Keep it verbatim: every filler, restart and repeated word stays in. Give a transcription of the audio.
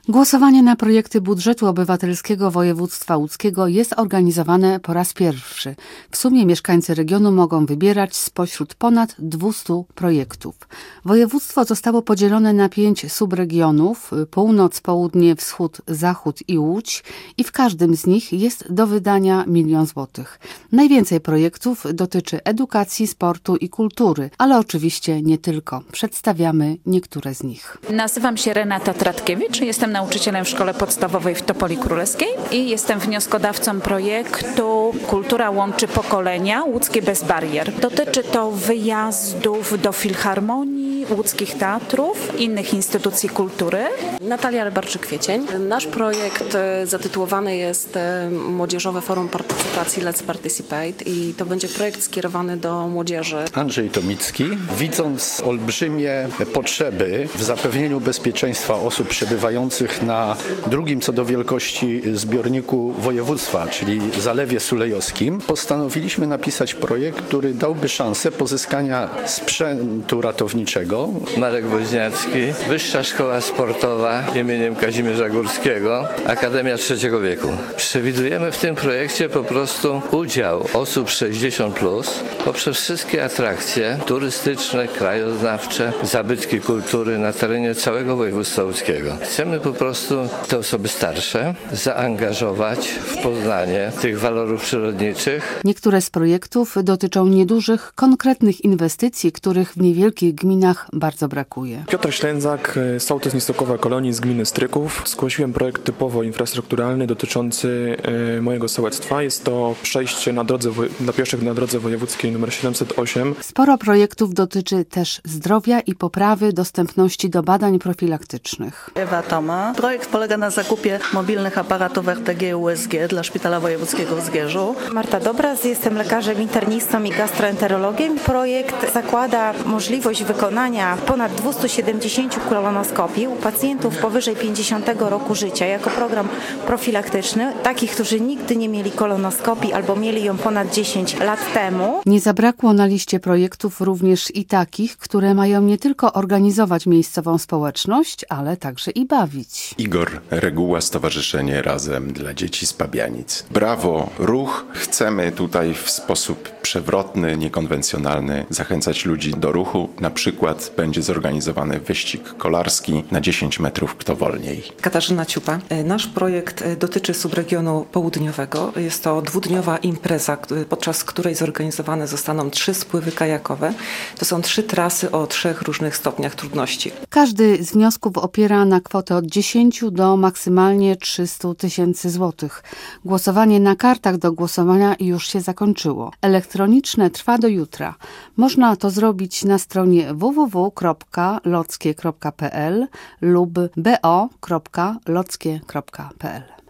Głosowanie na projekty budżetu obywatelskiego województwa łódzkiego jest organizowane po raz pierwszy. W sumie mieszkańcy regionu mogą wybierać spośród ponad dwustu projektów. Województwo zostało podzielone na pięć subregionów: północ, południe, wschód, zachód i Łódź, i w każdym z nich jest do wydania milion złotych. Najwięcej projektów dotyczy edukacji, sportu i kultury, ale oczywiście nie tylko. Przedstawiamy niektóre z nich. Nazywam się Renata Tratkiewicz, jestem nauczycielem w szkole podstawowej w Topoli Królewskiej i jestem wnioskodawcą projektu Kultura łączy pokolenia – Łódzkie bez barier. Dotyczy to wyjazdów do filharmonii, łódzkich teatrów, innych instytucji kultury. Natalia Rybarczyk-Kwiecień. Nasz projekt zatytułowany jest Młodzieżowe Forum Partycypacji Let's Participate i to będzie projekt skierowany do młodzieży. Andrzej Tomicki, widząc olbrzymie potrzeby w zapewnieniu bezpieczeństwa osób przebywających na drugim co do wielkości zbiorniku województwa, czyli Zalewie Sulejowskim, postanowiliśmy napisać projekt, który dałby szansę pozyskania sprzętu ratowniczego. Marek Woźniacki, Wyższa Szkoła Sportowa imieniem Kazimierza Górskiego, Akademia Trzeciego Wieku. Przewidujemy w tym projekcie po prostu udział osób sześćdziesiąt plus poprzez wszystkie atrakcje turystyczne, krajoznawcze, zabytki kultury na terenie całego województwa łódzkiego. Chcemy po prostu te osoby starsze zaangażować w poznanie tych walorów przyrodniczych. Niektóre z projektów dotyczą niedużych, konkretnych inwestycji, których w niewielkich gminach bardzo brakuje. Piotr Ślędzak, sołtys Nistokowa Kolonii z gminy Stryków. Zgłosiłem projekt typowo infrastrukturalny dotyczący y, mojego sołectwa. Jest to przejście na drodze dla pieszych na drodze wojewódzkiej nr siedemset osiem. Sporo projektów dotyczy też zdrowia i poprawy dostępności do badań profilaktycznych. Ewa Toma. Projekt polega na zakupie mobilnych aparatów R T G U S G dla Szpitala Wojewódzkiego w Zgierzu. Marta Dobraz, jestem lekarzem internistą i gastroenterologiem. Projekt zakłada możliwość wykonania ponad dwieście siedemdziesiąt kolonoskopii u pacjentów powyżej pięćdziesiątego roku życia jako program profilaktyczny, takich, którzy nigdy nie mieli kolonoskopii albo mieli ją ponad dziesięć lat temu. Nie zabrakło na liście projektów również i takich, które mają nie tylko organizować miejscową społeczność, ale także i bawić. Igor Reguła, Stowarzyszenie Razem dla Dzieci z Pabianic. Brawo, ruch. Chcemy tutaj w sposób przewrotny, niekonwencjonalny zachęcać ludzi do ruchu. Na przykład będzie zorganizowany wyścig kolarski na dziesięć metrów, kto wolniej. Katarzyna Ciupa. Nasz projekt dotyczy subregionu południowego. Jest to dwudniowa impreza, podczas której zorganizowane zostaną trzy spływy kajakowe. To są trzy trasy o trzech różnych stopniach trudności. Każdy z wniosków opiera na kwotę od dziesięciu do maksymalnie trzystu tysięcy złotych. Głosowanie na kartach do głosowania już się zakończyło. Elektroniczne trwa do jutra. Można to zrobić na stronie w w w kropka lockie kropka p l lub b o kropka lockie kropka p l.